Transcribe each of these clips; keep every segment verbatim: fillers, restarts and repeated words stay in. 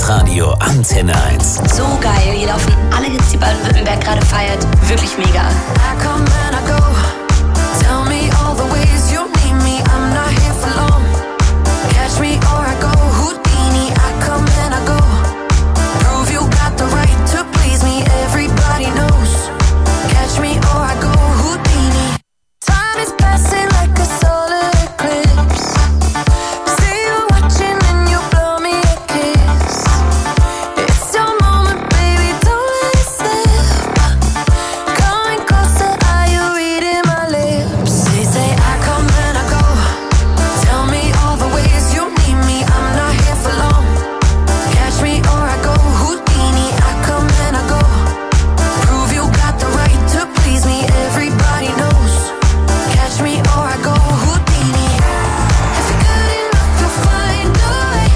Hitradio Antenne eins. So geil, hier laufen alle Hits, die Baden-Württemberg gerade feiert. Wirklich mega. I come and I go. Tell me all the ways you need me. I'm not here for long. Catch me or I go. Houdini, I come and I go. Prove you got the right to please me. Everybody knows. Catch me or I go. Houdini. Time is passing like a solar eclipse. See you watching and you blow me a kiss. It's your moment, baby, don't let it slip. Coming closer, are you reading my lips? They say I come and I go. Tell me all the ways you need me. I'm not here for long. Catch me or I go. Houdini, I come and I go. Prove you got the right to please me. Everybody knows. Catch me or I go. Houdini. If you're good enough, you'll find a way.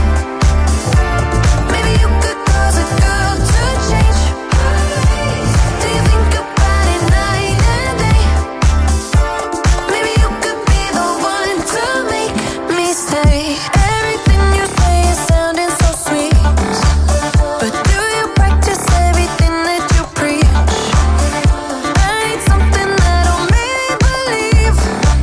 Maybe you could cause a girl to change. Do you think about it night and day? Maybe you could be the one to make me stay. Everything you say is sounding so sweet, but do you practice everything that you preach? I need something that'll make me believe.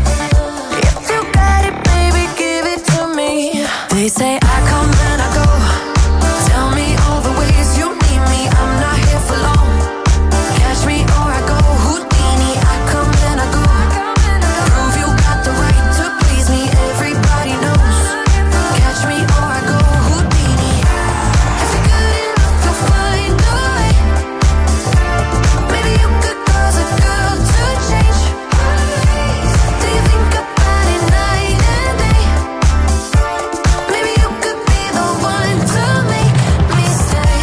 If you got it, baby, give it to me. They say I come and I go. Tell me all the ways you need me. I'm not here for long. Catch me or I go. Houdini, I come and I go. Prove you got the right to please me. Everybody knows. Catch me or I go. Houdini. If you're good enough, you'll find a way. Maybe you could cause a girl to change. Do you think about it night and day? Maybe you could be the one to make me stay.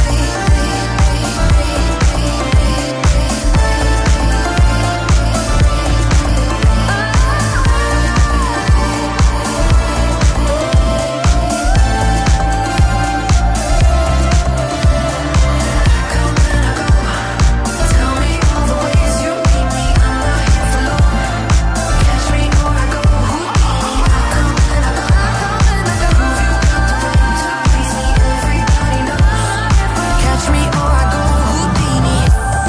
Come and I go. Tell me all the ways you need me. I'm not here for long. Catch me or I go. Houdini, I come and I go. Prove you got the right to please me. Everybody knows. Catch me or I go. Houdini.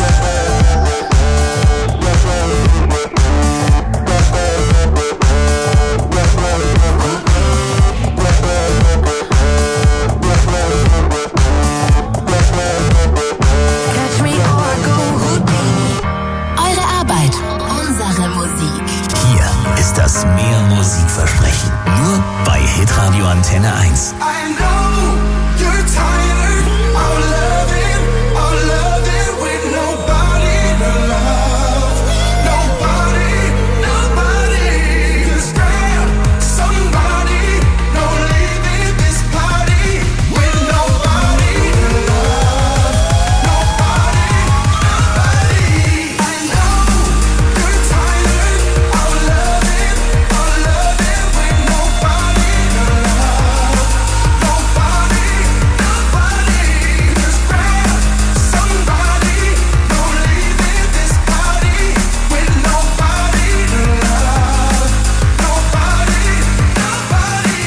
Catch me or I go. Houdini. Eure Arbeit, unsere Musik. Hier ist das Mehr Musikversprechen. Nur bei Hitradio Antenne eins. I know you're tired of loving, of loving with nobody to love. Nobody, nobody. Just grab somebody. Don't leave in this party with nobody to love. Nobody, nobody. I know you're tired of loving, of loving with nobody to love. Nobody, nobody. Just grab somebody. Don't leave in this party with nobody to love. Nobody, nobody.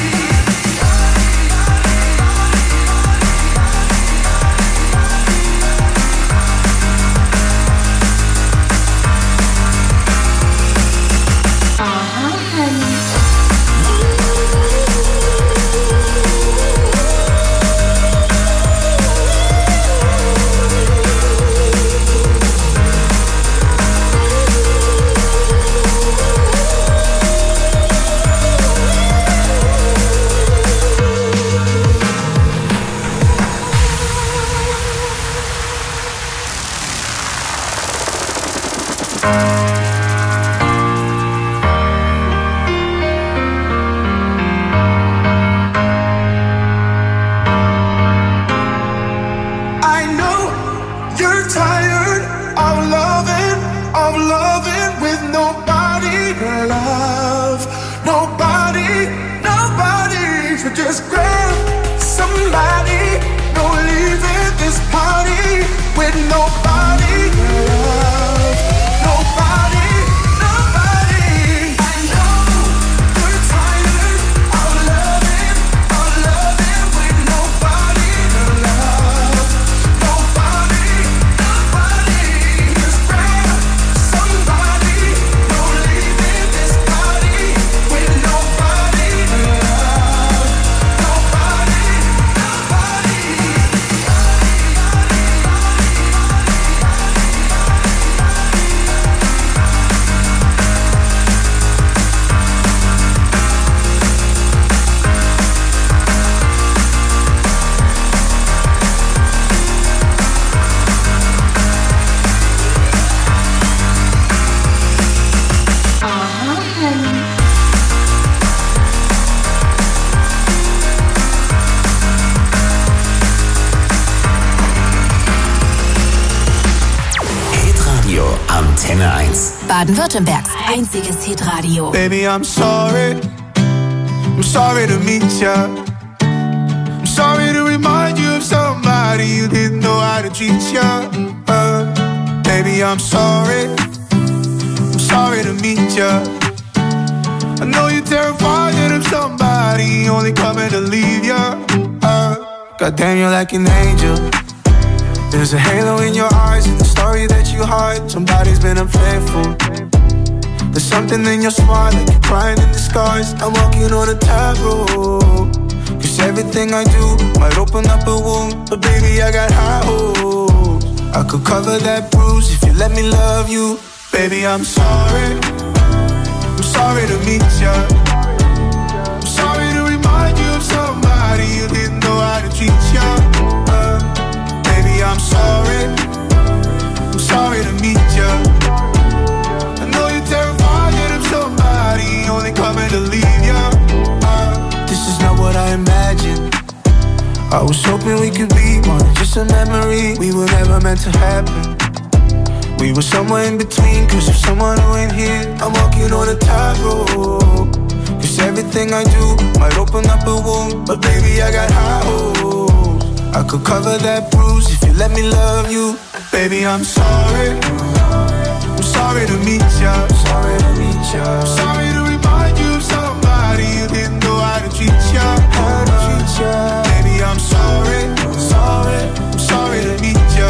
I know you're tired of loving, of loving with nobody to love. Nobody, nobody. So just grab somebody. Don't leave in this party with nobody to love. Nobody, nobody. I know you're tired of loving, of loving with nobody to Antenne eins. Baden-Württembergs einziges Hitradio. Baby, I'm sorry. I'm sorry to meet ya. I'm sorry to remind you of somebody you didn't know how to treat ya. Uh, baby, I'm sorry. I'm sorry to meet ya. I know you're terrified that I'm somebody only coming to leave ya. Uh, Goddamn, you're like an angel. There's a halo in your eyes and the story that you hide. Somebody's been unfaithful. There's something in your smile like you're crying in disguise. I'm walking on a tightrope. Cause everything I do might open up a wound. But baby, I got high hopes. I could cover that bruise if you let me love you. Baby, I'm sorry. I'm sorry to meet ya. I'm sorry to remind you of somebody you didn't know how to treat ya. Uh, baby, I'm sorry. I'm sorry to meet ya. I know you're terrified that I'm somebody only coming to leave ya. Uh, this is not what I imagined. I was hoping we could be more than just a memory. We were never meant to happen. We were somewhere in between, cause if someone who ain't here, I'm walking on a tightrope. Cause everything I do might open up a wound. But baby, I got high hopes. I could cover that bruise if you let me love you. Baby, I'm sorry. I'm sorry to meet ya. Sorry to meet ya. Sorry to remind you of somebody you didn't know how to treat ya. How to treat ya. Baby, I'm sorry. Sorry. I'm sorry to meet ya.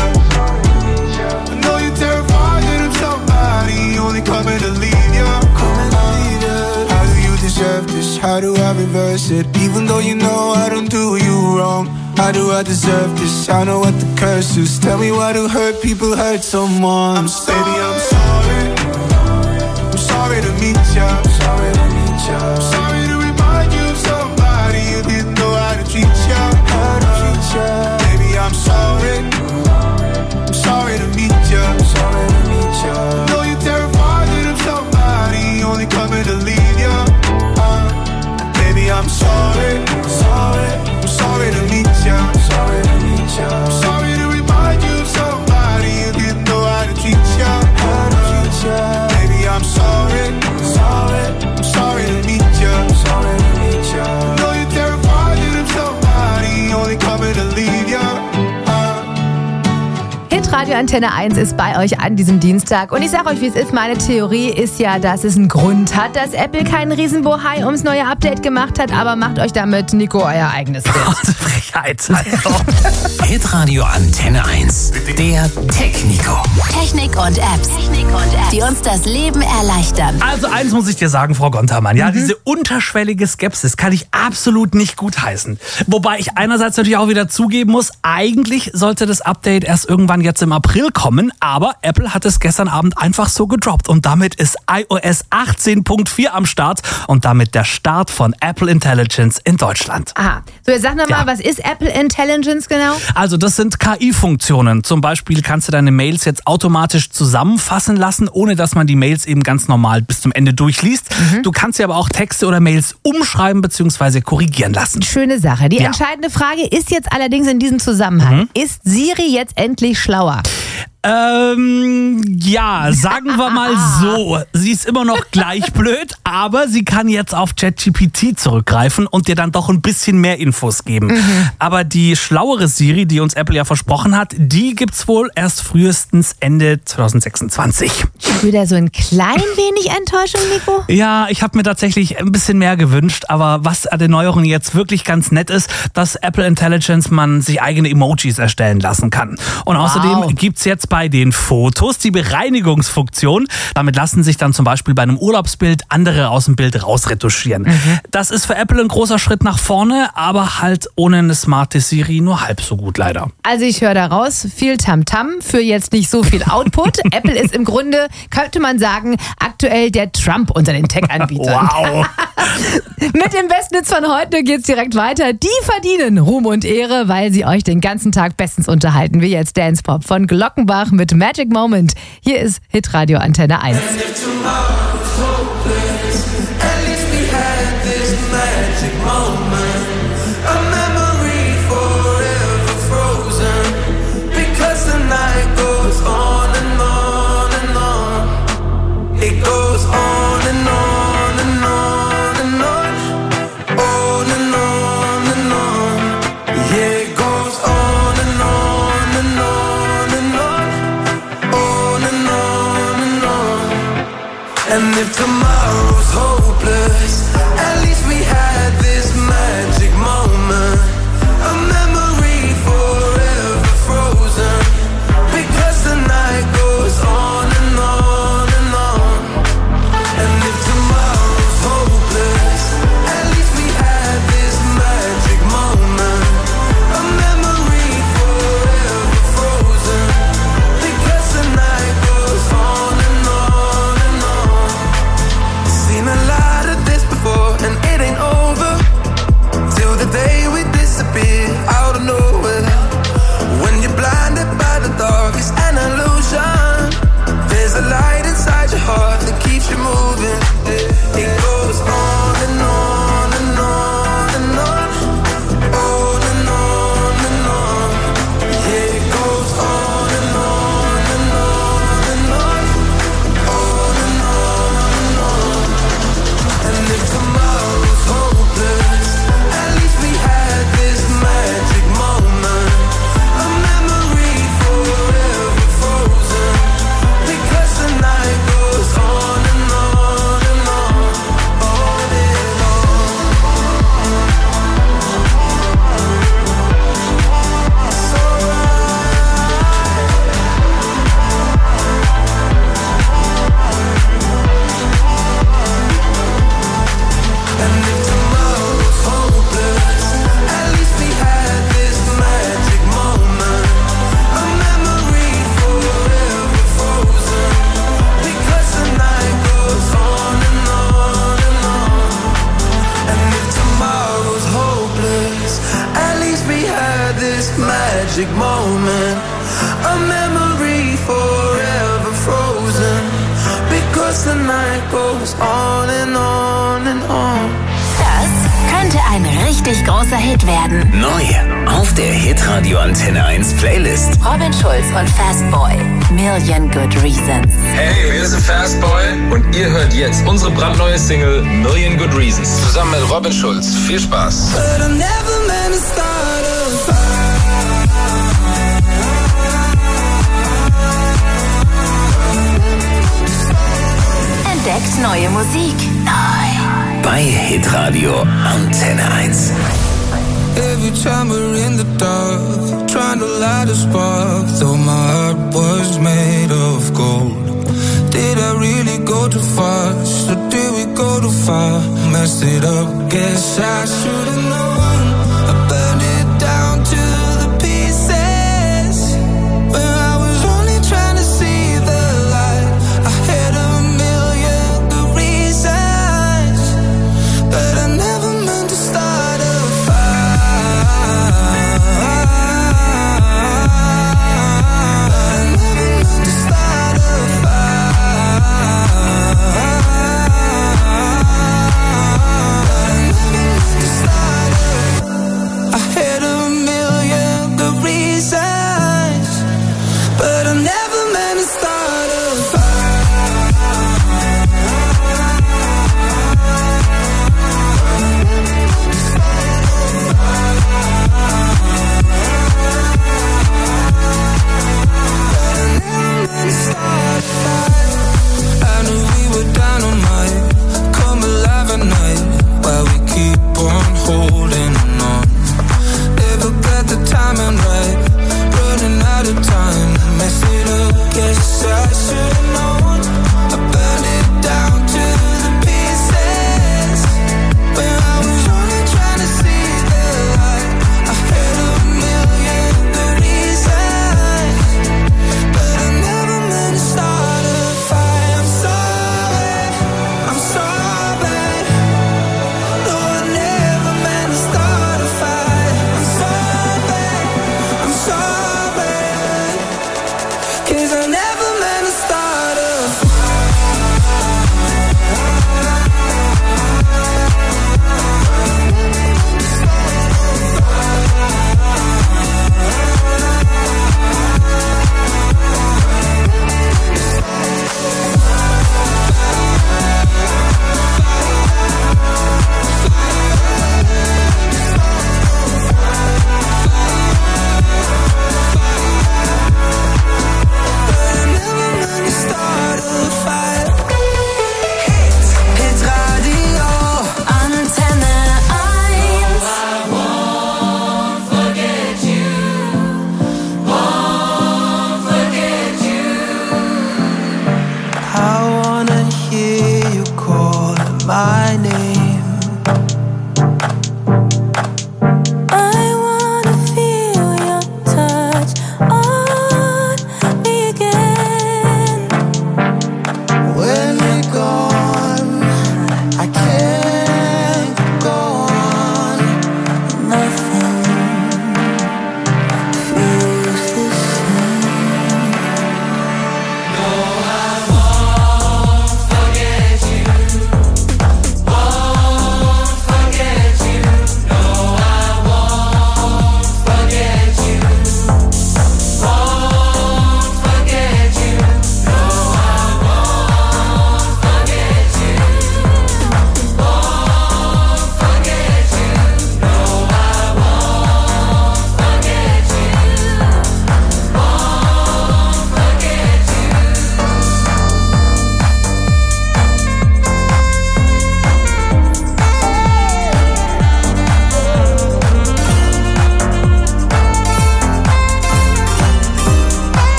I know you're terrified that I'm somebody only coming to leave ya. Coming to leave ya. How do you deserve this? How do I reverse it? Even though you know I don't do you wrong. How do I deserve this? I know what the curse is. Tell me why do hurt people hurt someone? I'm sorry. Baby, I'm sorry. I'm sorry to meet ya. Sorry to meet ya. Sorry to remind you of somebody you didn't know how to treat ya. How to treat ya. Baby, I'm sorry. I'm sorry to meet ya. Sorry to meet ya. I know you're terrified that I'm somebody only coming to leave ya. Uh, baby, I'm sorry. Sorry. I'm sorry to meet ya. Sorry to meet ya. I'm sorry to remind you of somebody you didn't know how to treat ya. How to treat ya. Baby, I'm sorry. Sorry. I'm sorry to meet ya. Sorry to meet ya. I know you're terrified that I'm somebody only coming to leave ya. Radio Antenne eins ist bei euch an diesem Dienstag. Und ich sag euch, wie es ist. Meine Theorie ist ja, dass es einen Grund hat, dass Apple keinen Riesenbohai ums neue Update gemacht hat. Aber macht euch damit, Nico, euer eigenes Bild. Frechheit. Hitradio Antenne eins. Der Tech-Nico. Technik und Apps, Technik und Apps, die uns das Leben erleichtern. Also eins muss ich dir sagen, Frau Gontermann. Ja, mhm. diese unterschwellige Skepsis kann ich absolut nicht gutheißen. Wobei ich einerseits natürlich auch wieder zugeben muss, eigentlich sollte das Update erst irgendwann jetzt im April kommen, aber Apple hat es gestern Abend einfach so gedroppt und damit ist iOS achtzehn Punkt vier am Start und damit der Start von Apple Intelligence in Deutschland. Aha. So, jetzt sag nochmal, ja. Was ist Apple Intelligence genau? Also das sind K I-Funktionen. Zum Beispiel kannst du deine Mails jetzt automatisch zusammenfassen lassen, ohne dass man die Mails eben ganz normal bis zum Ende durchliest. Mhm. Du kannst dir aber auch Texte oder Mails umschreiben bzw. korrigieren lassen. Schöne Sache. Die ja. entscheidende Frage ist jetzt allerdings in diesem Zusammenhang, mhm. ist Siri jetzt endlich schlauer? Ähm, ja, sagen wir mal so. Sie ist immer noch gleich blöd, aber sie kann jetzt auf ChatGPT zurückgreifen und dir dann doch ein bisschen mehr Infos geben. Mhm. Aber die schlauere Siri, die uns Apple ja versprochen hat, die gibt's wohl erst frühestens Ende zwanzig sechsundzwanzig. Wieder so ein klein wenig Enttäuschung, Nico? Ja, ich habe mir tatsächlich ein bisschen mehr gewünscht, aber was an den Neuerungen jetzt wirklich ganz nett ist, dass Apple Intelligence man sich eigene Emojis erstellen lassen kann. Und wow. außerdem gibt's jetzt bei den Fotos die Bereinigungsfunktion. Damit lassen sich dann zum Beispiel bei einem Urlaubsbild andere aus dem Bild rausretuschieren. Mhm. Das ist für Apple ein großer Schritt nach vorne, aber halt ohne eine smarte Siri nur halb so gut leider. Also ich höre daraus, viel Tamtam für jetzt nicht so viel Output. Apple ist im Grunde, könnte man sagen, aktuell der Trump unter den Tech-Anbietern. Wow. Mit dem Bestnetz von heute geht's direkt weiter. Die verdienen Ruhm und Ehre, weil sie euch den ganzen Tag bestens unterhalten, wie jetzt Dance Pop von Glockenbach mit Magic Moment. Hier ist Hitradio Antenne eins. And if tomorrow's hopeless, at least we had this magic moment, a memory forever frozen, because the night goes on and on and on. And if tomorrow's hopeless, at least we had this magic moment, a memory forever frozen, because the night goes on and on and on. Seen a lot of this before and it ain't over till the day we disappear out of nowhere. When you're blinded by the dark, it's an illusion. There's a light inside your heart that keeps you moving. It goes on and on and on and on, on and on and on. Yeah, it goes on and on and on and on, on and on and on. And if tomorrow's hopeless, at least we had this magic moment, a memory forever frozen, because the night goes on and on and on, on and on. It's alright. And if tomorrow's hopeless, at least we had this magic moment, a memory forever frozen, because the night goes on and on and on. And if tomorrow's hopeless, at least we had this magic moment, a memory forever frozen, because the night goes on and on and on. Das könnte ein richtig großer Hit werden. Neu auf der Hitradio Antenne eins Playlist. Robin Schulz und Fastboy. Million Good Reasons. Hey, wir sind Fastboy und ihr hört jetzt unsere brandneue Single Million Good Reasons. Zusammen mit Robin Schulz. Viel Spaß. But I never meant to start a fire. Entdeckt neue Musik. Neu. Bei Hitradio Antenne eins. Every time we're in the dark, trying to light a spark, though my heart was made of gold. Did I really go too fast, or did we go too far? Messed it up, guess I should've known. I burned it down to the pieces, when I was only trying to see the light. I had a million good reasons, but I never meant to start a fire. I never meant to start a fire. I never meant to start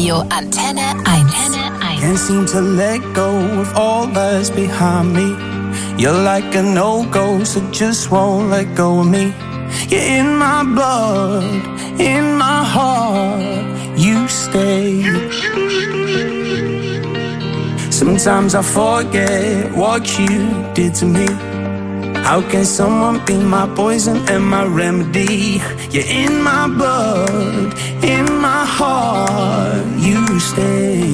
Radio Antenne eins. Can't seem to let go of all that's behind me. You're like a no-go, so just won't let go of me. You're in my blood, in my heart, you stay. Sometimes I forget what you did to me. How can someone be my poison and my remedy? You're in my blood, in my heart, you stay.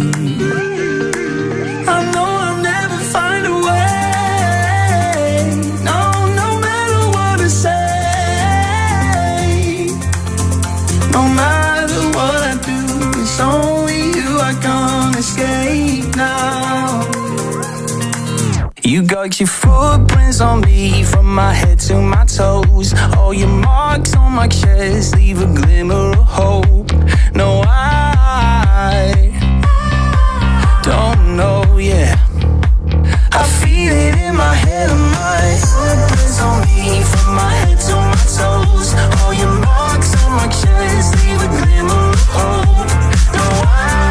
I know I'll never find a way. No, no matter what I say. No matter what I do, it's only you I can't escape now. You got your footprints on me from my head to my toes. All your marks on my chest leave a glimmer of hope. No, I don't know, yeah. I feel it in my head and my footprints on me from my head to my toes. All your marks on my chest leave a glimmer of hope. No, I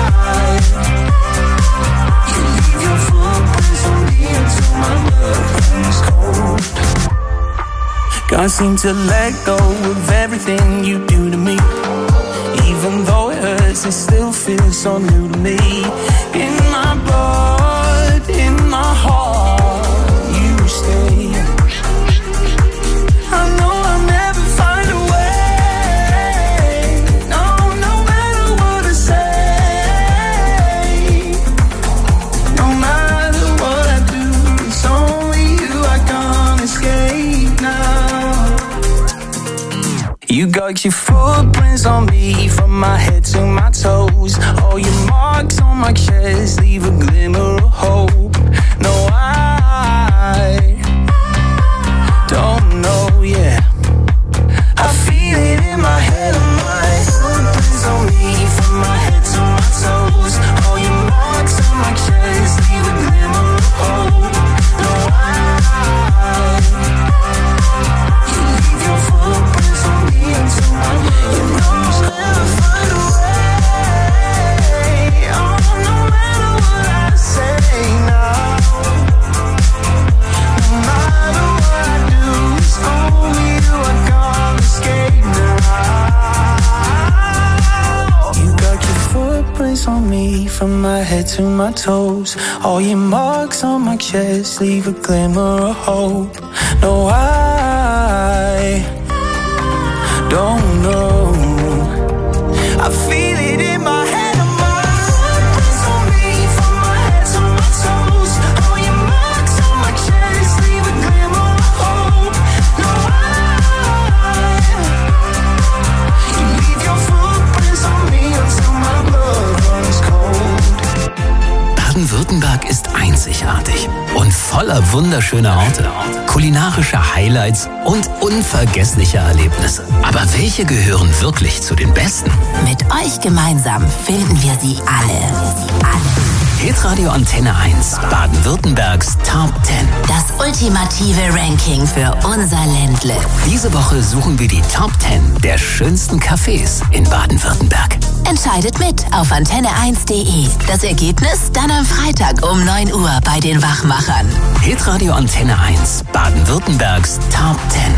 you leave your footprints on me until my blood runs cold. Can't seem to let go of everything you do to me. Even though it hurts, it still feels so new to me. In my blood, in my heart, you stay. I know I'll never find a way. No, no matter what I say. No matter what I do, it's only you I can't escape now. You got your footprints on me from my head to my toes. All your marks on my chest leave a glimmer of hope. No, I don't know, yeah. I feel it in my head and my footprints on me from my head to my toes. All your marks on my chest leave a glimmer of hope. No, I you leave your footprints on me until my you know I'll never find a way. Oh, no matter what I say now. No matter what I do, it's only you I can't escape now. You got your footprints on me from my head to my toes. All your marks on my chest leave a glimmer of hope. No, I don't know. I feel it in my head and my footprints on me from my head to my toes. All your marks on my chest leave a glimmer of hope. No, I you leave your footprints on me until my blood runs cold. Baden-Württemberg ist einzigartig und voller wunderschöner Orte, kulinarischer Highlights und unvergesslicher Erlebnisse. Aber welche gehören wirklich zu den besten? Mit euch gemeinsam finden wir sie alle. Hitradio Antenne eins, Baden-Württembergs Top zehn. Das ultimative Ranking für unser Ländle. Diese Woche suchen wir die Top zehn der schönsten Cafés in Baden-Württemberg. Entscheidet mit auf antenne eins punkt de. Das Ergebnis dann am Freitag um neun Uhr bei den Wachmachern. Hitradio Antenne eins, Baden-Württembergs Top zehn.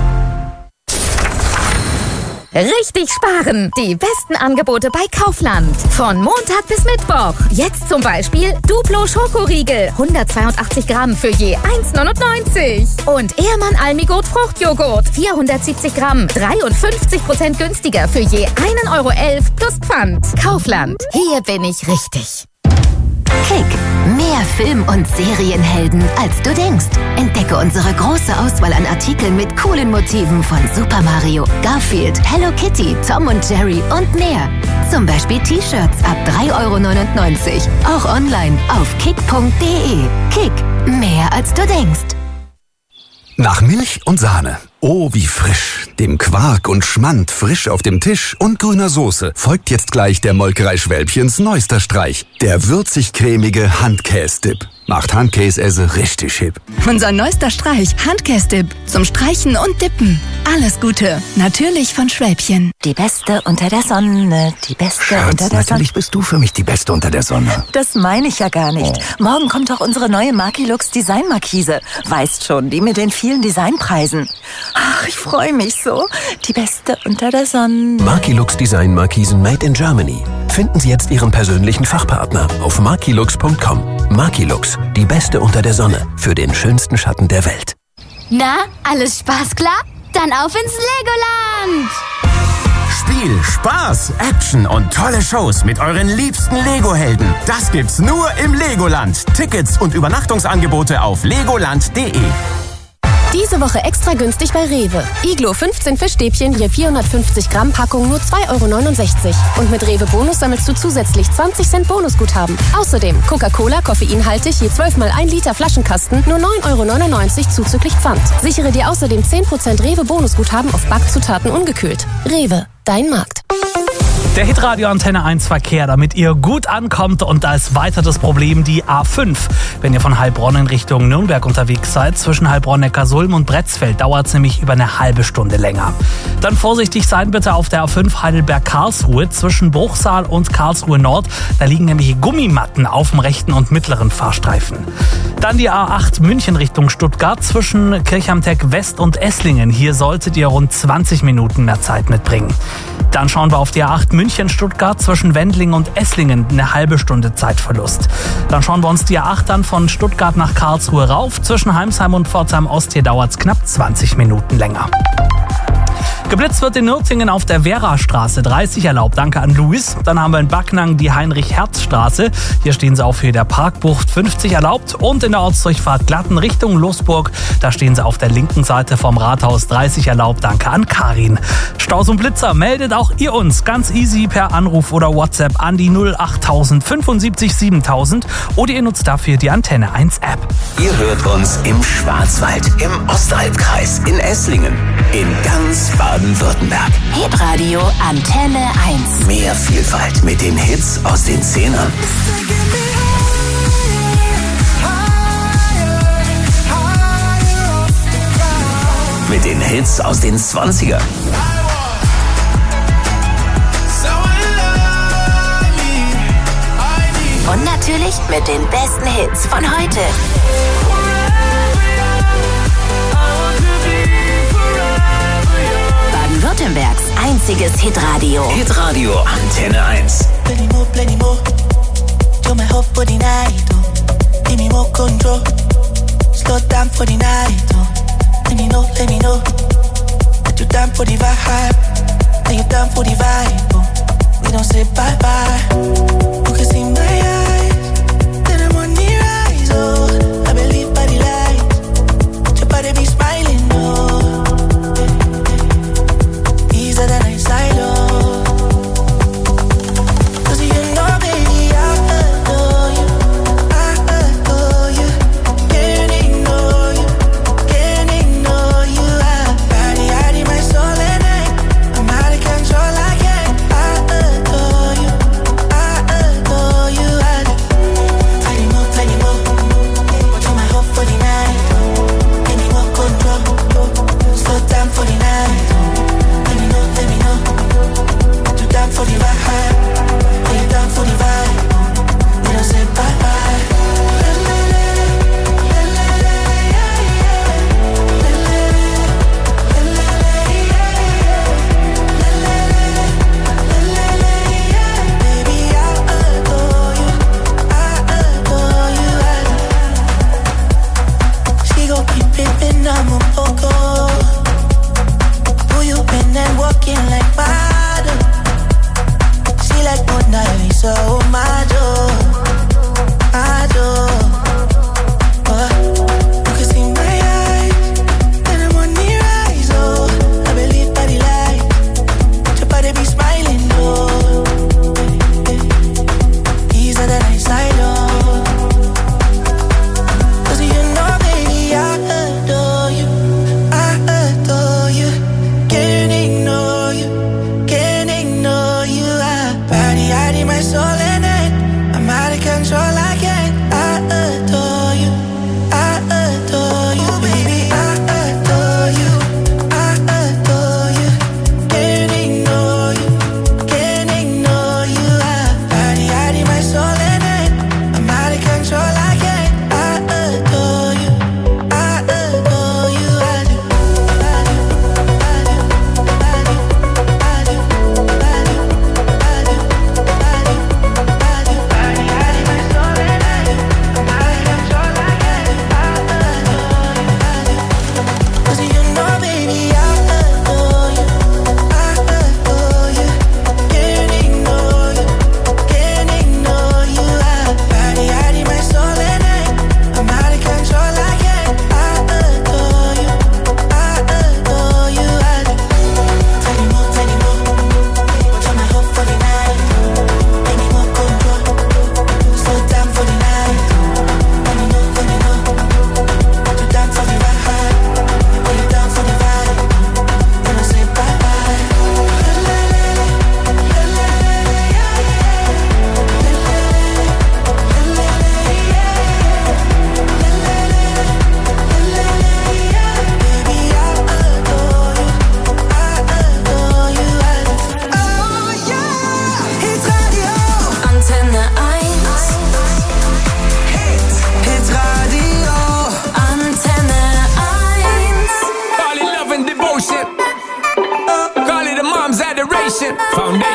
Richtig sparen! Die besten Angebote bei Kaufland. Von Montag bis Mittwoch. Jetzt zum Beispiel Duplo Schokoriegel. hundertzweiundachtzig Gramm für je eins neunundneunzig. Und Ehrmann Almigurt Fruchtjoghurt. vierhundertsiebzig Gramm. dreiundfünfzig Prozent günstiger für je ein Euro elf plus Pfand. Kaufland. Hier bin ich richtig. Kick. Mehr Film- und Serienhelden, als du denkst. Entdecke unsere große Auswahl an Artikeln mit coolen Motiven von Super Mario, Garfield, Hello Kitty, Tom und Jerry und mehr. Zum Beispiel T-Shirts ab drei Euro neunundneunzig. Auch online auf kick punkt de. Kick. Mehr als du denkst. Nach Milch und Sahne. Oh, wie frisch. Dem Quark und Schmand frisch auf dem Tisch und grüner Soße folgt jetzt gleich der Molkerei Schwälbchens neuester Streich. Der würzig-cremige Handkäsdip. macht Handkäseesse richtig hip. Unser neuester Streich, Handkäse-Dip. Zum Streichen und Dippen. Alles Gute. Natürlich von Schwäbchen. Die Beste unter der Sonne. Die Beste Schatz, unter der Sonne. natürlich bist du für mich die Beste unter der Sonne. Das meine ich ja gar nicht. Oh. Morgen kommt doch unsere neue Markilux Design-Markise. Weißt schon, die mit den vielen Designpreisen. Ach, ich freue mich so. Die Beste unter der Sonne. Markilux Design Markisen made in Germany. Finden Sie jetzt Ihren persönlichen Fachpartner auf markilux punkt com. Markilux, die Beste unter der Sonne für den schönsten Schatten der Welt. Na, alles Spaß klar? Dann auf ins Legoland! Spiel, Spaß, Action und tolle Shows mit euren liebsten Lego-Helden. Das gibt's nur im Legoland. Tickets und Übernachtungsangebote auf legoland punkt de. Diese Woche extra günstig bei Rewe. Iglo fünfzehn Fischstäbchen je vierhundertfünfzig Gramm Packung nur zwei Euro neunundsechzig. Und mit Rewe Bonus sammelst du zusätzlich zwanzig Cent Bonusguthaben. Außerdem Coca-Cola koffeinhaltig je zwölf mal ein Liter Flaschenkasten nur neun Euro neunundneunzig zuzüglich Pfand. Sichere dir außerdem zehn Prozent Rewe Bonusguthaben auf Backzutaten ungekühlt. Rewe, dein Markt. Der Hitradio Antenne eins Verkehr, damit ihr gut ankommt, und da ist weiter das Problem die A fünf. Wenn ihr von Heilbronn in Richtung Nürnberg unterwegs seid, zwischen Heilbronn-Neckarsulm und Bretzfeld dauert es nämlich über eine halbe Stunde länger. Dann vorsichtig sein bitte auf der A fünf Heidelberg-Karlsruhe zwischen Bruchsal und Karlsruhe Nord. Da liegen nämlich Gummimatten auf dem rechten und mittleren Fahrstreifen. Dann die A acht München Richtung Stuttgart zwischen Kirchhamteck West und Esslingen. Hier solltet ihr rund zwanzig Minuten mehr Zeit mitbringen. Dann schauen wir auf die A acht München-Stuttgart zwischen Wendling und Esslingen, eine halbe Stunde Zeitverlust. Dann schauen wir uns die A acht an von Stuttgart nach Karlsruhe rauf. Zwischen Heimsheim und Pforzheim Ost, hier dauert es knapp zwanzig Minuten länger. Geblitzt wird in Nürtingen auf der Vera-Straße, dreißig erlaubt, danke an Luis. Dann haben wir in Backnang die Heinrich-Herz-Straße, hier stehen sie auf Höhe der Parkbucht, fünfzig erlaubt. Und in der Ortsdurchfahrt Glatten Richtung Losburg, da stehen sie auf der linken Seite vom Rathaus, dreißig erlaubt, danke an Karin. Staus und Blitzer, meldet auch ihr uns ganz easy per Anruf oder WhatsApp an die null achttausend fünfundsiebzig siebentausend oder ihr nutzt dafür die Antenne eins App. Ihr hört uns im Schwarzwald, im Ostalbkreis, in Esslingen, in ganz Baden-Württemberg. Hitradio Antenne eins. Mehr Vielfalt mit den Hits aus den Zehnern. Mit den Hits aus den Zwanzigern. Und natürlich mit den besten Hits von heute. Baden-Württembergs einziges Hitradio. Hitradio Antenne eins. Plenty more, plenty more. Show my hope for the night, oh. Give me more control. Slow down for the night, oh. Let me know, let me know. That you down for the vibe. That you down for the vibe, oh. We don't say bye-bye. You can see my eyes. Then I'm on the rise, oh. I believe by the light. Your body be smiling, oh. Easier than I silo.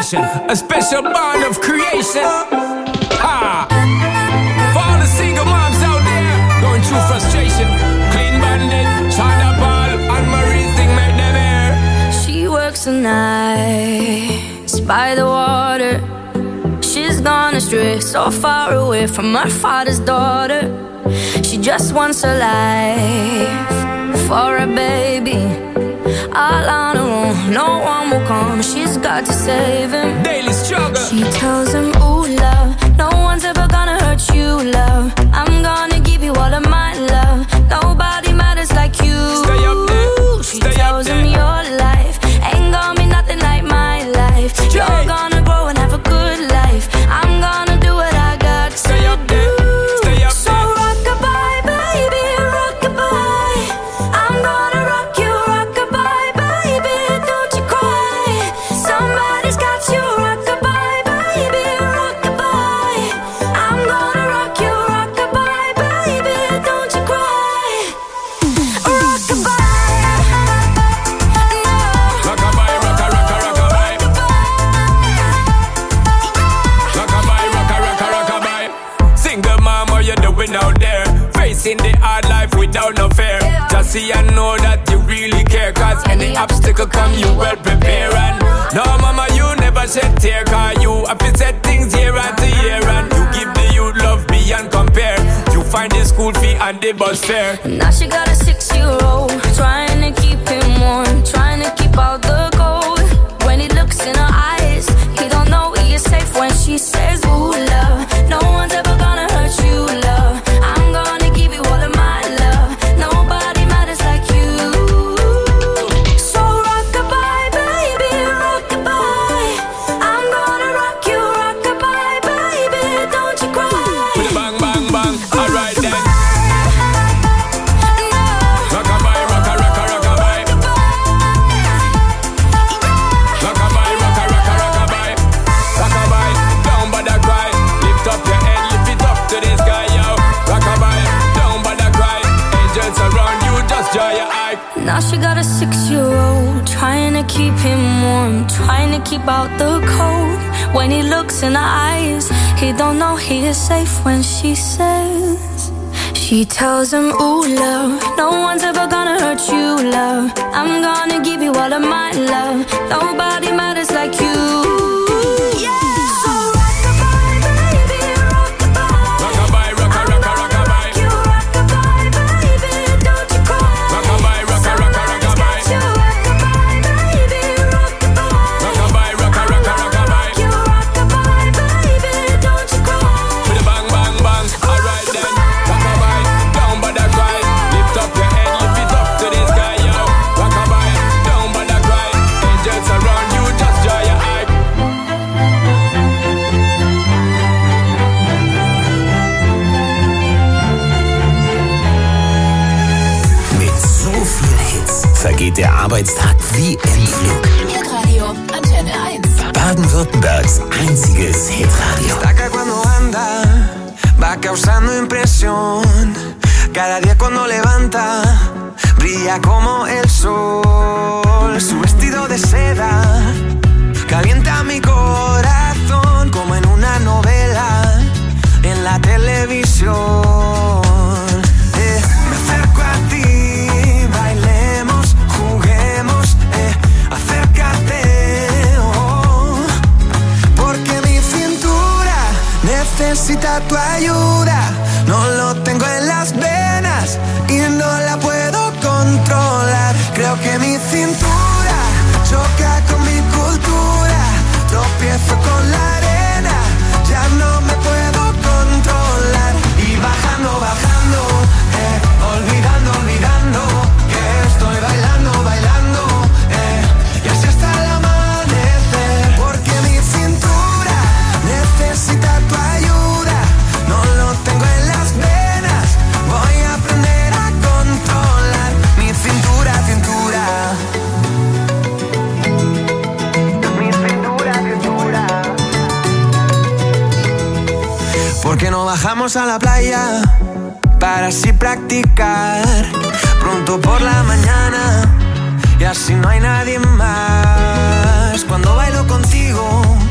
vibration, a special bond of creation. Ha! For all the single moms out there going through frustration, Clean Bandit, China Ball, and Marie thing make them air. She works the nights by the water. She's gone astray, so far away from her father's daughter. She just wants a life for a baby. All on her own, no one will come. She's got to save him. Daily struggle. She tells him, ooh, love, no one's ever gonna hurt you, love. I'm gonna give you all of my love. Nobody matters like you. Stay up there. She Stay tells up him there. your life ain't gonna be nothing like my life. Jay. You're gonna grow and have a good life. I'm gonna do what I got to Stay up do. there. Stay up So there. rock-a-bye, baby, rock-a-bye. I'm gonna rock you, rock-a-bye, baby, don't you cry. Somebody's got you, rock-a-bye, baby, rock-a-bye. I'm gonna rock you, rock-a-bye, baby, don't you cry. Rock-a-bye, Rock-a-bye, rocka, rocka, rock-a-bye. Rock-a-bye, rocka, rocka, rock-a-bye. Single mom, what you doing out there? Facing the hard life without no fear. Just see and know that you really care. Cause any obstacle come, you well prepare. And no, mama, you never shed tear. Cause you have to set things year after year. And you give the youth love beyond compare. You find the school fee and the bus fare. now she got a six-year-old, trying to keep him warm, trying to keep out the cold. When he looks in her eyes, he don't know he is safe when she says, ooh, love, no one's ever gonna hurt you, love. I'm gonna give you all of my love. Nobody matters like you. So rock-a-bye, baby, rock-a-bye. I'm gonna rock you, rock-a-bye, baby, don't you cry. With a bang, bang, bang. Alright then. Rock-a-bye, rocka, rocka, rock-a-bye. Rock-a-bye, rocka, rocka, rock-a-bye. Rock-a-bye, down by the cry. Lift up your head, lift it up to the sky, yo. Rock-a-bye, down by the cry. Angels around you, just dry your eye. Now she got a six-year-old, trying to keep him warm, trying to keep out the cold. When he looks in her eyes, he don't know he is safe when she says. She tells him, ooh, love, no one's ever gonna hurt you, love. I'm gonna give you all of my love. Nobody matters like you. So rock-a-bye, baby, rock-a-bye. Rock-a-bye, rocka, rocka, rock-a-bye. You rock-a-bye, baby, don't you cry. Rock-a-bye, rocka, rocka, rock-a-bye. You rock-a-bye, baby, rock-a-bye. Rock-a-bye, rocka, rocka, rock-a-bye. You rock-a-bye, baby, don't you cry. With a bang, bang, bang. Alright then. Rock-a-bye, down by the cry. Lift up your head, lift it up to the sky, yo. Rock-a-bye, down by the cry. Angels around you, just dry your eye. Mit so viel Hits vergeht der Arbeitstag wie im Flug. Hitradio Antenne eins. Baden-Württembergs einziges Hitradio. Destaca cuando anda, va causando impresión. Cada día cuando levanta, brilla como el sol. Su vestido de seda calienta mi corazón como en una novela en la televisión. Eh, me acerco a ti, bailemos, juguemos, eh, acércate, oh, porque mi cintura necesita tu ayuda. No lo tengo en las venas y no la puedo controlar. Creo que mi cintura choca con mi cultura. Tropiezo con la arena, ya no me puedo controlar. Y bajando, bajando, eh, olvidando, olvidando que estoy bailando, bailando, eh, y así hasta el amanecer. Porque mi cintura necesita tu ayuda. No lo tengo en las venas, voy a aprender a controlar mi cintura, cintura. Mi cintura, cintura. ¿Por qué no bajamos a la playa para así practicar? Pronto por la mañana y así no hay nadie más. Cuando bailo contigo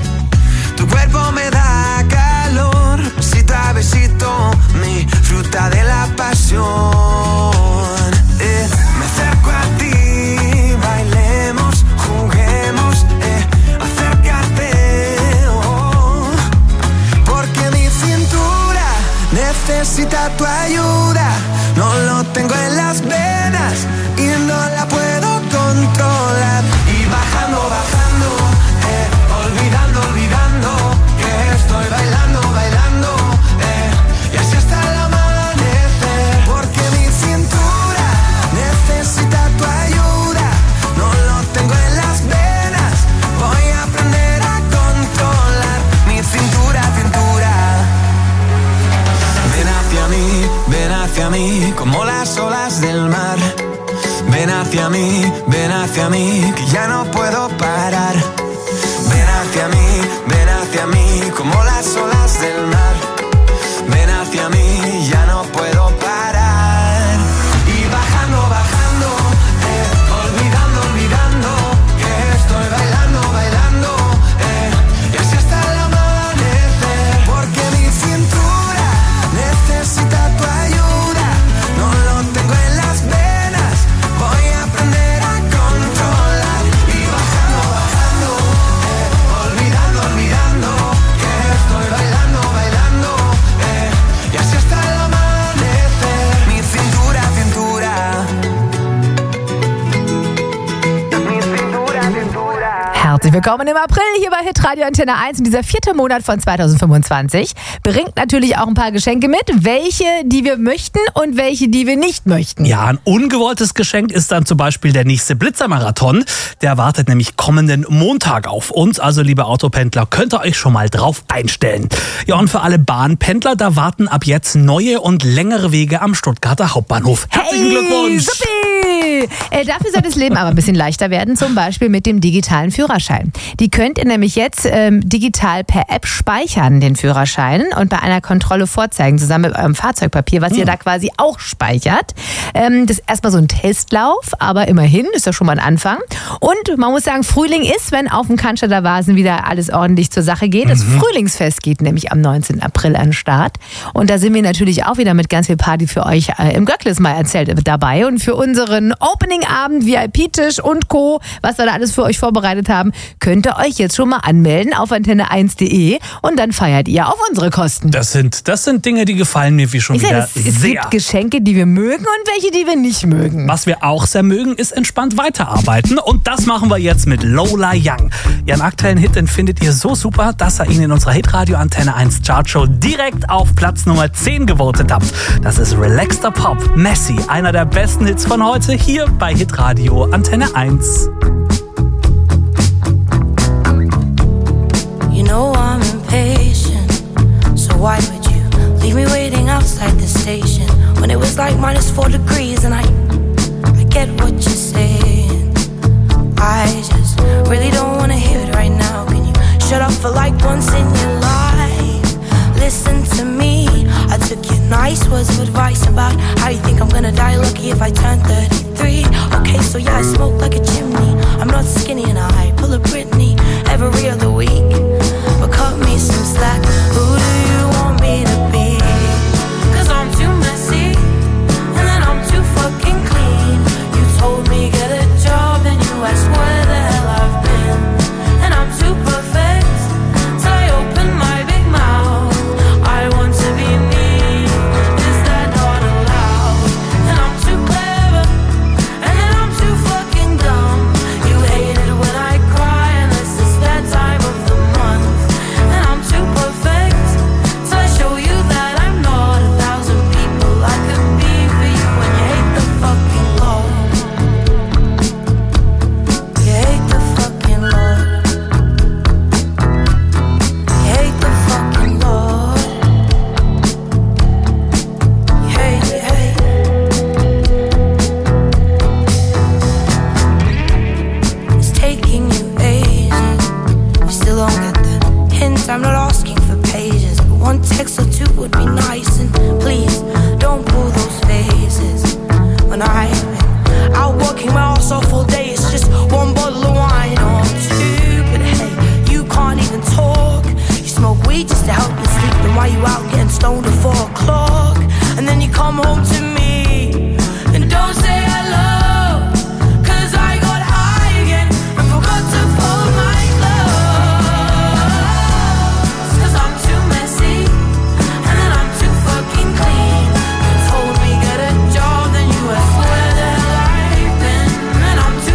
mar. Ven hacia mí, ven hacia mí, que ya no puedo parar. Ven hacia mí, ven hacia mí, como las olas del mar. Ven hacia mí, ya no puedo parar. Y bajando, bajando, eh, olvidando, olvidando, que estoy bailando, bailando, eh, y así hasta el amanecer. Porque mi cintura necesita tu ayuda, no lo tengo en las venas, voy a aprender a controlar. Y bajando, bajando, eh, olvidando, olvidando, que estoy bailando, bailando, eh, y así hasta el amanecer. Mi cintura, cintura. Mi cintura, cintura. Herzlich willkommen im April hier bei Hitradio Antenne eins. Und dieser vierte Monat von zweitausendfünfundzwanzig bringt natürlich auch ein paar Geschenke mit. Welche, die wir möchten und welche, die wir nicht möchten. Ja, ein ungewolltes Geschenk ist dann zum Beispiel der nächste Blitzermarathon. Der wartet nämlich kommenden Montag auf uns. Also, liebe Autopendler, könnt ihr euch schon mal drauf einstellen. Ja, und für alle Bahnpendler, da warten ab jetzt neue und längere Wege am Stuttgarter Hauptbahnhof. Herzlichen Hey, Glückwunsch! Supi! Äh, dafür soll das Leben aber ein bisschen leichter werden, zum Beispiel mit dem digitalen Führerschein. Die könnt ihr nämlich jetzt ähm, digital per App speichern, den Führerschein, und bei einer Kontrolle vorzeigen, zusammen mit eurem Fahrzeugpapier, was ihr da quasi auch speichert. Ähm, das ist erstmal so ein Testlauf, aber immerhin ist das schon mal ein Anfang. Und man muss sagen, Frühling ist, wenn auf dem Cannstatter Wasen wieder alles ordentlich zur Sache geht. Das Mhm. Frühlingsfest geht nämlich am neunzehnten April an den Start. Und da sind wir natürlich auch wieder mit ganz viel Party für euch äh, im Göcklis mal erzählt dabei. Und für unseren Opening-Abend, V I P-Tisch und Co., was wir da alles für euch vorbereitet haben, könnt ihr euch jetzt schon mal anmelden auf antenne eins punkt de und dann feiert ihr auf unsere Kosten. Das sind, das sind Dinge, die gefallen mir wie schon Ich wieder sag, es, es sehr. gibt Geschenke, die wir mögen und welche, die wir nicht mögen. Was wir auch sehr mögen, ist entspannt weiterarbeiten. Und das machen wir jetzt mit Lola Young. Ihren aktuellen Hit, den findet ihr so super, dass ihr ihn in unserer Hitradio Antenne eins Chartshow direkt auf Platz Nummer zehn gewotet habt. Das ist Relaxter Pop, Messi, einer der besten Hits von heute, hier bei Hitradio Antenne eins. You know I'm impatient, so why would you leave me waiting outside the station when it was like minus four degrees? And I, I get what you're saying. I just really don't wanna hear it right now. Can you shut up for like once in your life? Listen to me. I took your nice words of advice about how you think I'm gonna die lucky if I turn thirty-three. Okay, so yeah, I smoke like a chimney. I'm not skinny and I pull a Britney every other week. But cut me some slack. Who do you want me to be? Cause I'm too messy and then I'm too fucking clean. You told me get a job and you asked where the hell I've been. And I'm too perfect, so I open my big mouth. I want to be me, is that not allowed? And I'm too clever, and then I'm too fucking dumb. You hate it when I cry unless it's that time of the month. And I'm too perfect, so I show you that I'm not a thousand people I could be for you. When you hate the fucking Lord, you hate the fucking Lord, you hate the fucking Lord, you hate, you hate. It's taking you ages, you still don't get the hint. I'm not asking for pages, but one text or two would be nice. And please, don't pull those faces. When I've been out working my ass off all day, it's just one bottle of wine or two. But hey, you can't even talk. You smoke weed just to help you sleep. Then why you out getting stoned at four o'clock? And then you come home to me and don't say hello. Cause I got high again and forgot to fold my clothes. Cause I'm too messy and then I'm too fucking clean. You told me get a job, then you asked where the hell I've been. And I'm too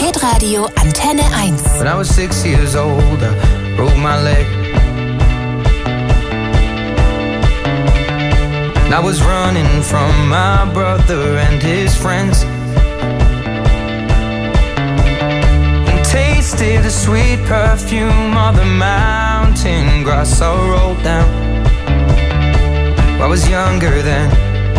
Hitradio Antenne eins. When I was six years old, I broke my leg. And I was running from my brother and his friends, and tasted the sweet perfume of the mountain grass I rolled down. I was younger then.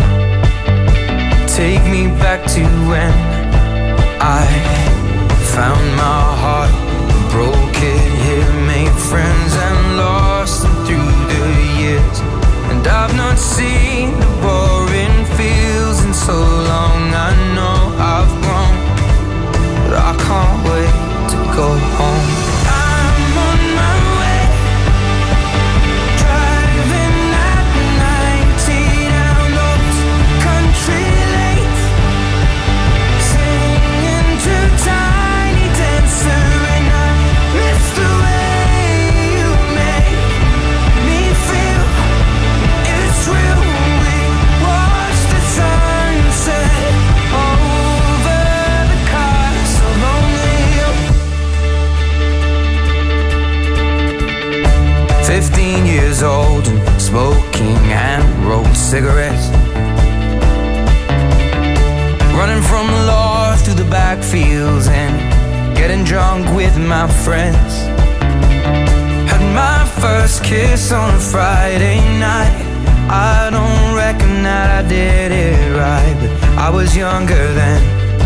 Take me back to when I found my heart, broke it here, made friends and lost them through the years. And I've not seen the boring fields in so long. I know I've grown, but I can't wait to go home. I'm on my way, driving at ninety down those country lanes, singing to Tiny Dancer, and I miss the way you make me feel. It's real. We watch the sunset over the Castle Hill. Fifteen years old and smoking hand-rolled cigarettes, running from the law through the backfields and getting drunk with my friends. Had my first kiss on a Friday night. I don't reckon that I did it right, but I was younger then.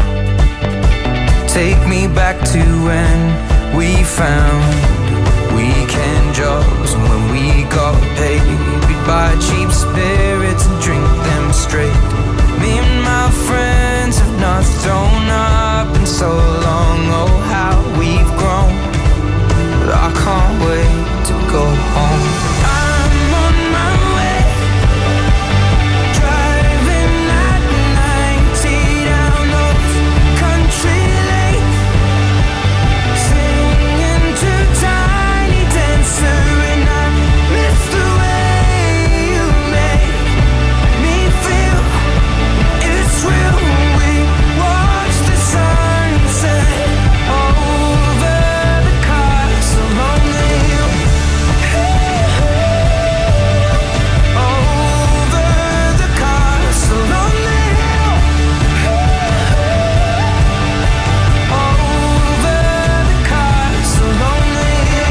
Take me back to when we found weekend jobs, and when we got paid, we'd buy cheap spirits and drink them straight. Me and my friends have not thrown up in so long. Oh, how we've grown, but I can't wait to go home. I'm on my way, driving at ninety down those country lanes, singing to Tiny Dancer, and I miss the way you make me feel. It's real. We watch the sunset over the Castle on the hill. Over the Castle on the hill. Over the Castle on the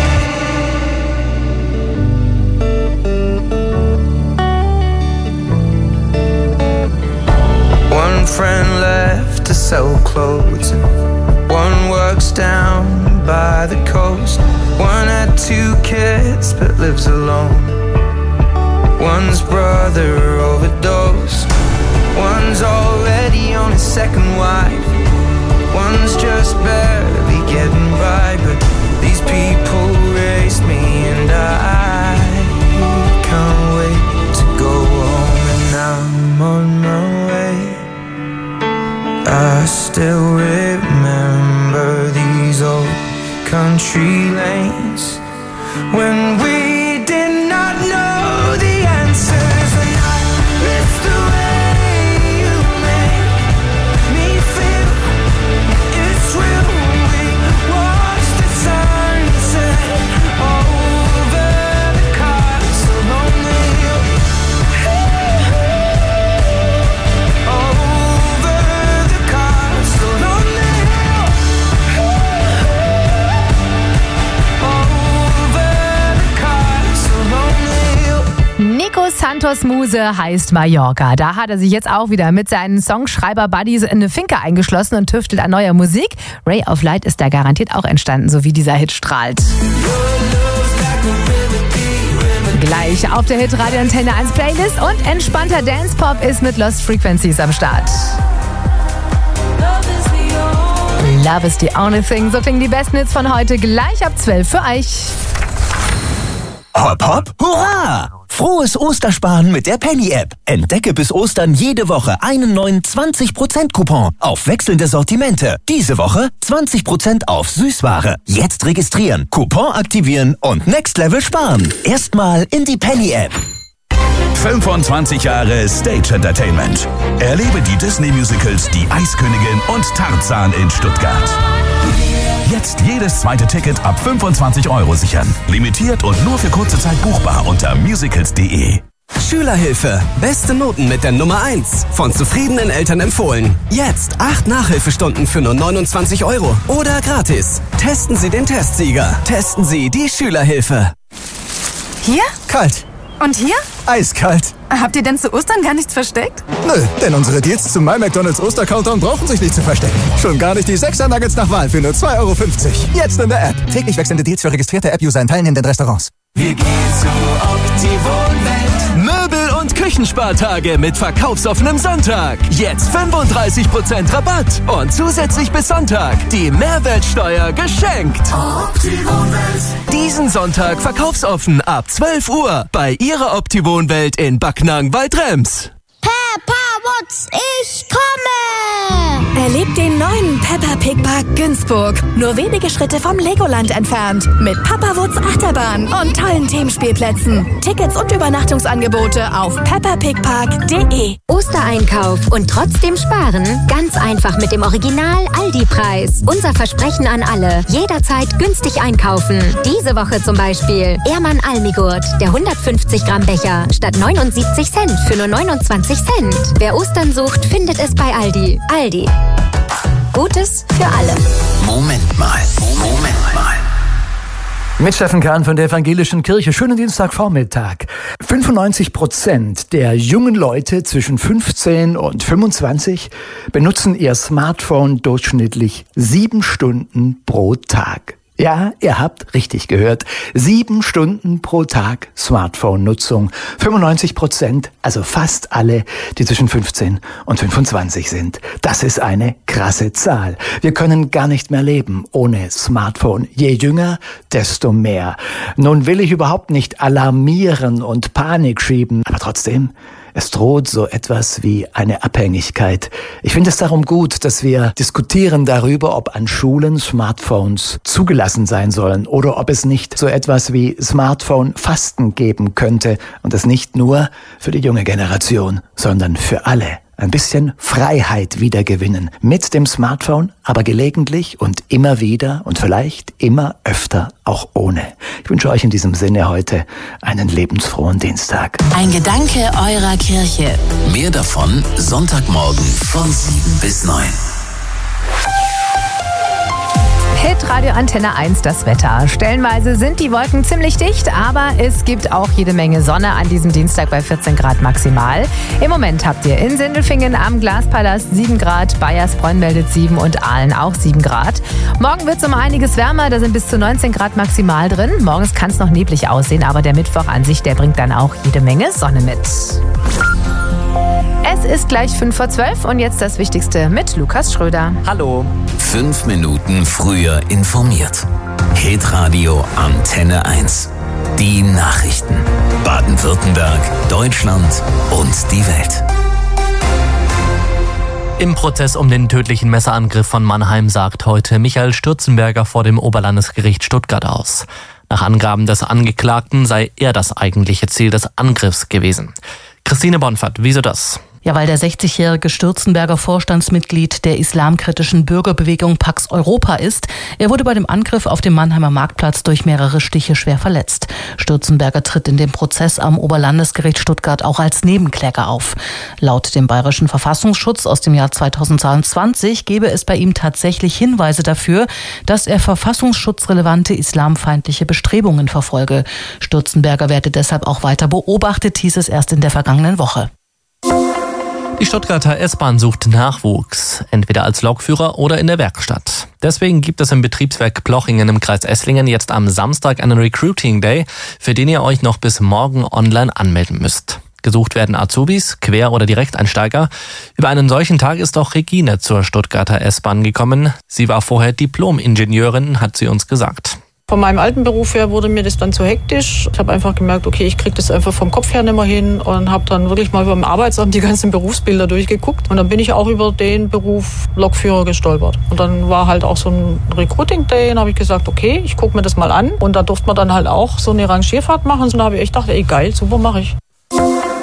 hill. One friend left to sell clothes, and one works down by the coast. One had two kids but lives alone. One's brother overdosed. One's already on his second wife. One's just barely getting by, but these people raised me, and I can't wait to go home. And I'm on my way. I still remember these old country lanes when we did not know the answers, and I miss the way you make me feel. It's real. We watch the sunset over the Castle on the hill. Over the Castle on the hill. Over the Castle on the hill. Nico Santos Muse heißt Mallorca. Da hat er sich jetzt auch wieder mit seinen Songschreiber-Buddies in eine Finca eingeschlossen und tüftelt an neuer Musik. Ray of Light ist da garantiert auch entstanden, so wie dieser Hit strahlt. Gleich auf der Hitradio Antenne eins Playlist und entspannter Dance-Pop ist mit Lost Frequencies am Start. Love is the only thing. So klingen die besten Hits von heute gleich ab zwölf für euch. Hopp, hopp, hurra! Frohes Ostersparen mit der Penny-App. Entdecke bis Ostern jede Woche einen neuen zwanzig Prozent Coupon auf wechselnde Sortimente. Diese Woche zwanzig Prozent auf Süßware. Jetzt registrieren, Coupon aktivieren und Next Level sparen. Erstmal in die Penny-App. fünfundzwanzig Jahre Stage Entertainment. Erlebe die Disney-Musicals Die Eiskönigin und Tarzan in Stuttgart. jedes zweite Ticket ab fünfundzwanzig Euro sichern. Limitiert und nur für kurze Zeit buchbar unter musicals punkt de. Schülerhilfe. Beste Noten mit der Nummer eins. Von zufriedenen Eltern empfohlen. Jetzt acht Nachhilfestunden für nur neunundzwanzig Euro. Oder gratis. Testen Sie den Testsieger. Testen Sie die Schülerhilfe. Hier? Kalt. Und hier? Eiskalt. Habt ihr denn zu Ostern gar nichts versteckt? Nö, denn unsere Deals zum My McDonald's Oster-Countdown brauchen sich nicht zu verstecken. Schon gar nicht die sechser Nuggets nach Wahl für nur zwei Euro fünfzig. Jetzt in der App. Täglich wechselnde Deals für registrierte App-User in teilnehmenden Restaurants. Wir gehen zu Optiwohnwelt. Möbel- und Küchenspartage mit verkaufsoffenem Sonntag. Jetzt fünfunddreißig Prozent Rabatt. Und zusätzlich bis Sonntag die Mehrwertsteuer geschenkt. Optiwohnwelt. Diesen Sonntag verkaufsoffen ab zwölf Uhr bei Ihrer Optiwohnwelt in Backnang-Waldrems. Peppa Wutz, ich komme! Erlebt den neuen Peppa Pig Park Günzburg. Nur wenige Schritte vom Legoland entfernt. Mit Papa Wutz Achterbahn und tollen Themenspielplätzen. Tickets und Übernachtungsangebote auf peppa pig park punkt de. Ostereinkauf und trotzdem sparen? Ganz einfach mit dem Original Aldi-Preis. Unser Versprechen an alle. Jederzeit günstig einkaufen. Diese Woche zum Beispiel Ehrmann Almigurt. Der hundertfünfzig Gramm Becher statt neunundsiebzig Cent für nur neunundzwanzig Cent. Wer Ostern sucht, findet es bei Aldi. Aldi. Gutes für alle. Moment mal, Moment mal. Mit Steffen Kahn von der Evangelischen Kirche. Schönen Dienstagvormittag. fünfundneunzig Prozent der jungen Leute zwischen fünfzehn und fünfundzwanzig benutzen ihr Smartphone durchschnittlich sieben Stunden pro Tag. Ja, ihr habt richtig gehört. Sieben Stunden pro Tag Smartphone-Nutzung. fünfundneunzig Prozent, also fast alle, die zwischen fünfzehn und fünfundzwanzig sind. Das ist eine krasse Zahl. Wir können gar nicht mehr leben ohne Smartphone. Je jünger, desto mehr. Nun will ich überhaupt nicht alarmieren und Panik schieben, aber trotzdem, es droht so etwas wie eine Abhängigkeit. Ich finde es darum gut, dass wir diskutieren darüber, ob an Schulen Smartphones zugelassen sein sollen oder ob es nicht so etwas wie Smartphone-Fasten geben könnte und das nicht nur für die junge Generation, sondern für alle. Ein bisschen Freiheit wiedergewinnen mit dem Smartphone, aber gelegentlich und immer wieder und vielleicht immer öfter auch ohne. Ich wünsche euch in diesem Sinne heute einen lebensfrohen Dienstag. Ein Gedanke eurer Kirche. Mehr davon Sonntagmorgen von sieben bis neun. Hitradio Antenne eins, das Wetter. Stellenweise sind die Wolken ziemlich dicht, aber es gibt auch jede Menge Sonne an diesem Dienstag bei vierzehn Grad maximal. Im Moment habt ihr in Sindelfingen am Glaspalast sieben Grad, Bayersbronn meldet sieben und Aalen auch sieben Grad. Morgen wird es um einiges wärmer, da sind bis zu neunzehn Grad maximal drin. Morgens kann es noch neblig aussehen, aber der Mittwoch an sich, der bringt dann auch jede Menge Sonne mit. Es ist gleich fünf vor zwölf und jetzt das Wichtigste mit Lukas Schröder. Hallo. Fünf Minuten früher informiert. Hitradio Antenne eins. Die Nachrichten. Baden-Württemberg, Deutschland und die Welt. Im Prozess um den tödlichen Messerangriff von Mannheim sagt heute Michael Stürzenberger vor dem Oberlandesgericht Stuttgart aus. Nach Angaben des Angeklagten sei er das eigentliche Ziel des Angriffs gewesen. Christine Bonfert, wieso das? Ja, weil der sechzigjährige Stürzenberger Vorstandsmitglied der islamkritischen Bürgerbewegung Pax Europa ist. Er wurde bei dem Angriff auf dem Mannheimer Marktplatz durch mehrere Stiche schwer verletzt. Stürzenberger tritt in dem Prozess am Oberlandesgericht Stuttgart auch als Nebenkläger auf. Laut dem Bayerischen Verfassungsschutz aus dem Jahr zweitausendzweiundzwanzig gebe es bei ihm tatsächlich Hinweise dafür, dass er verfassungsschutzrelevante islamfeindliche Bestrebungen verfolge. Stürzenberger werde deshalb auch weiter beobachtet, hieß es erst in der vergangenen Woche. Die Stuttgarter S-Bahn sucht Nachwuchs, entweder als Lokführer oder in der Werkstatt. Deswegen gibt es im Betriebswerk Plochingen im Kreis Esslingen jetzt am Samstag einen Recruiting Day, für den ihr euch noch bis morgen online anmelden müsst. Gesucht werden Azubis, Quer- oder Direkteinsteiger. Über einen solchen Tag ist auch Regine zur Stuttgarter S-Bahn gekommen. Sie war vorher Diplom-Ingenieurin, hat sie uns gesagt. Von meinem alten Beruf her wurde mir das dann zu hektisch. Ich habe einfach gemerkt, okay, ich kriege das einfach vom Kopf her nicht mehr hin und habe dann wirklich mal über dem Arbeitsamt die ganzen Berufsbilder durchgeguckt. Und dann bin ich auch über den Beruf Lokführer gestolpert. Und dann war halt auch so ein Recruiting-Day und habe ich gesagt, okay, ich gucke mir das mal an. Und da durfte man dann halt auch so eine Rangierfahrt machen. Und da habe ich echt gedacht, ey geil, super, mache ich.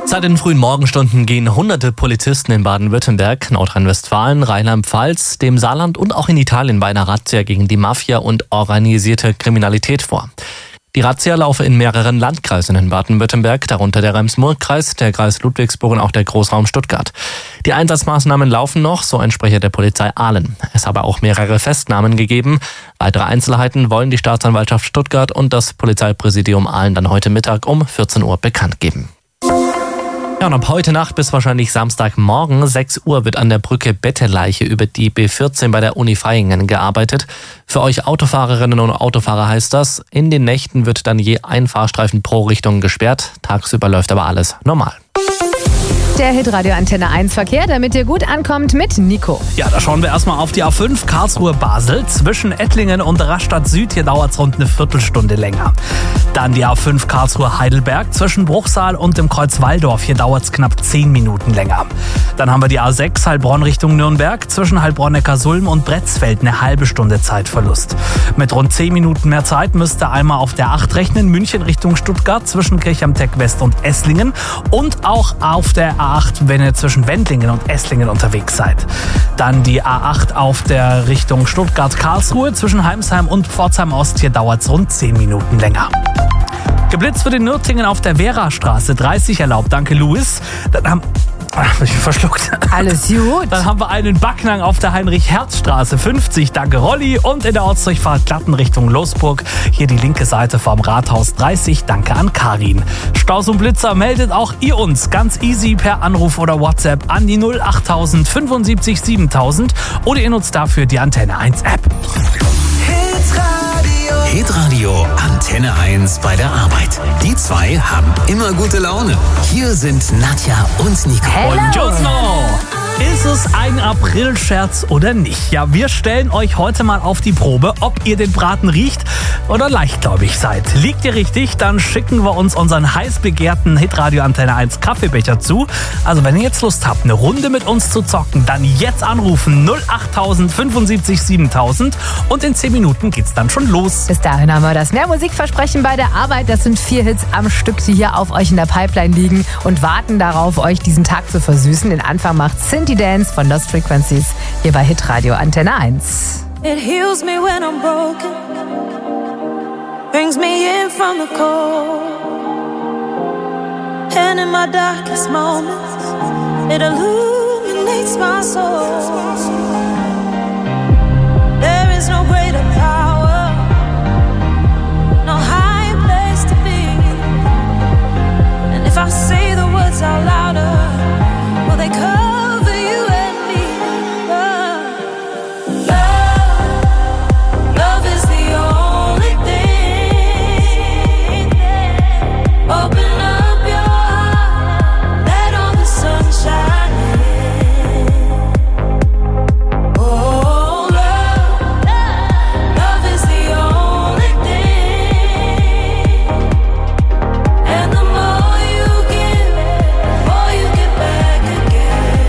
Seit den frühen Morgenstunden gehen hunderte Polizisten in Baden-Württemberg, Nordrhein-Westfalen, Rheinland-Pfalz, dem Saarland und auch in Italien bei einer Razzia gegen die Mafia und organisierte Kriminalität vor. Die Razzia laufe in mehreren Landkreisen in Baden-Württemberg, darunter der Rems-Murr-Kreis, der Kreis Ludwigsburg und auch der Großraum Stuttgart. Die Einsatzmaßnahmen laufen noch, so ein Sprecher der Polizei Aalen. Es habe auch mehrere Festnahmen gegeben. Weitere Einzelheiten wollen die Staatsanwaltschaft Stuttgart und das Polizeipräsidium Aalen dann heute Mittag um vierzehn Uhr bekannt geben. Ja, und ab heute Nacht bis wahrscheinlich Samstagmorgen sechs Uhr wird an der Brücke Betteleiche über die B vierzehn bei der Uni Vaihingen gearbeitet. Für euch Autofahrerinnen und Autofahrer heißt das, in den Nächten wird dann je ein Fahrstreifen pro Richtung gesperrt. Tagsüber läuft aber alles normal. Der Hitradio Antenne eins Verkehr, damit ihr gut ankommt mit Nico. Ja, da schauen wir erstmal auf die A fünf Karlsruhe-Basel. Zwischen Ettlingen und Rastatt Süd, hier dauert es rund eine Viertelstunde länger. Dann die A fünf Karlsruhe-Heidelberg. Zwischen Bruchsal und dem Kreuz Walldorf, hier dauert es knapp zehn Minuten länger. Dann haben wir die A sechs Heilbronn Richtung Nürnberg. Zwischen Heilbronn-Neckarsulm und Bretzfeld eine halbe Stunde Zeitverlust. Mit rund zehn Minuten mehr Zeit müsst ihr einmal auf der acht rechnen. München Richtung Stuttgart zwischen Kirchheim-Tech West und Esslingen. Und auch auf der A acht, wenn ihr zwischen Wendlingen und Esslingen unterwegs seid. Dann die A acht auf der Richtung Stuttgart-Karlsruhe zwischen Heimsheim und Pforzheim Ost. Hier dauert es rund zehn Minuten länger. Geblitzt wird in Nürtingen auf der Werastraße. dreißig erlaubt, danke Louis. Dann haben Ach, ich bin verschluckt. Alles gut. Dann haben wir einen Backnang auf der Heinrich-Herz-Straße. fünfzig, danke Rolli. Und in der Ortsdurchfahrt Glatten Richtung Losburg. Hier die linke Seite vom Rathaus. dreißig, danke an Karin. Staus und Blitzer meldet auch ihr uns ganz easy per Anruf oder WhatsApp an die null achttausend fünfundsiebzig siebentausend oder ihr nutzt dafür die Antenne eins App. Hitradio Antenne eins bei der Arbeit. Die zwei haben immer gute Laune. Hier sind Nadja und Nico. Und Josno. Ist es ein Aprilscherz oder nicht? Ja, wir stellen euch heute mal auf die Probe, ob ihr den Braten riecht oder leichtgläubig seid. Liegt ihr richtig, dann schicken wir uns unseren heiß begehrten Hitradio Antenne eins Kaffeebecher zu. Also wenn ihr jetzt Lust habt, eine Runde mit uns zu zocken, dann jetzt anrufen null achttausend fünfundsiebzig siebentausend und in zehn Minuten geht's dann schon los. Bis dahin haben wir das mehr Musikversprechen bei der Arbeit. Das sind vier Hits am Stück, die hier auf euch in der Pipeline liegen und warten darauf, euch diesen Tag zu versüßen. Den Anfang macht Cindy Dance von Lost Frequencies hier bei Hitradio Antenne eins. It heals me when I'm broken, brings me in from the cold, and in my darkest moments it illuminates my soul. There is no greater power, no higher place to be, and if I say the words out louder, will they cover you and me? Love, love, love is the only thing. Open up your heart, let all the sun shine in. Oh, love, love is the only thing. And the more you give, the more you get back again.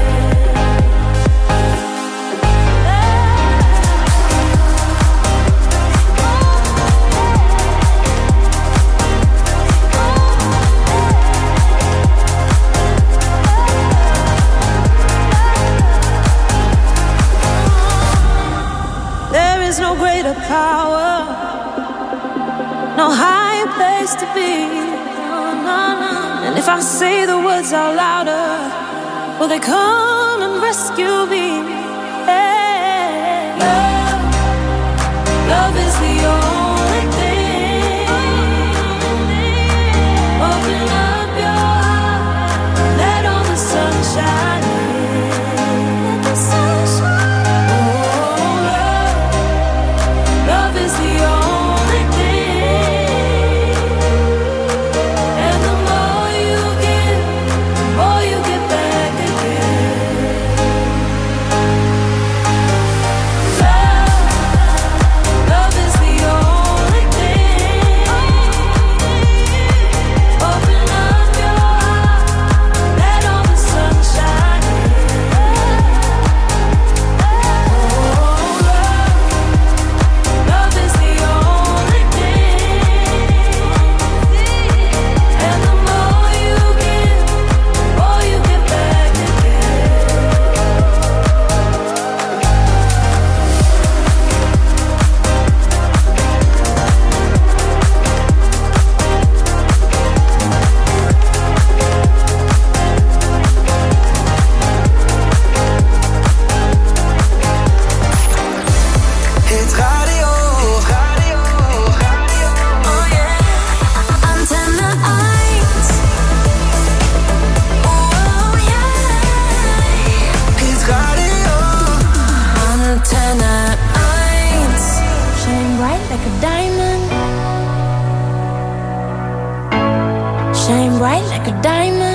There is no greater power, no higher place to be. No, no, no. And if I say the words out louder, will they come and rescue me? Hey. Love, love is the only thing. Open up your heart, let all the sun shine in. Let the sun shine. Oh, love, love is the only thing. And the more you give, the more you get back again. like a diamond. Shine bright like a diamond.